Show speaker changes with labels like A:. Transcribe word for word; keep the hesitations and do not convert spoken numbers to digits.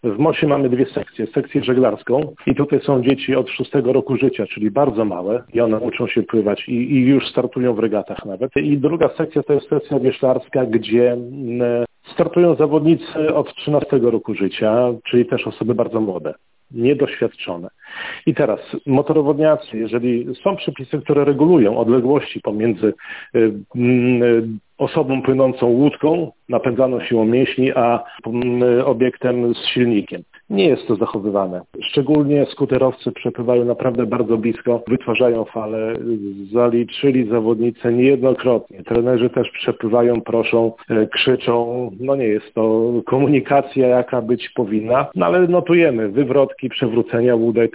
A: W mosie mamy dwie sekcje. Sekcję żeglarską i tutaj są dzieci od szóstego roku życia, czyli bardzo małe i one uczą się pływać i, i już startują w regatach nawet. I druga sekcja to jest sekcja wioślarska, gdzie startują zawodnicy od trzynastego roku życia, czyli też osoby bardzo młode, niedoświadczone. I teraz motorowodniacy, jeżeli są przepisy, które regulują odległości pomiędzy y, y, osobą płynącą łódką, napędzaną siłą mięśni, a y, obiektem z silnikiem. Nie jest to zachowywane. Szczególnie skuterowcy przepływają naprawdę bardzo blisko, wytwarzają fale, zaliczyli zawodnicy niejednokrotnie. Trenerzy też przepływają, proszą, krzyczą. No nie jest to komunikacja, jaka być powinna, no ale notujemy wywrotki, przewrócenia łódek.